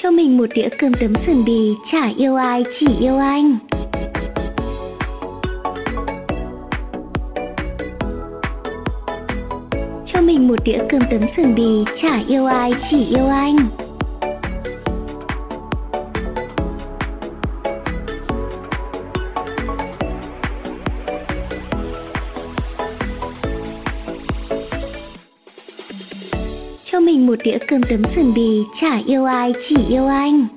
Cho mình một đĩa cơm tấm sườn bì, chả yêu ai chỉ yêu anh. Cho mình một đĩa cơm tấm sườn bì, chả yêu ai chỉ yêu anh. Cho mình một đĩa cơm tấm sườn bì, chả yêu ai chỉ yêu anh.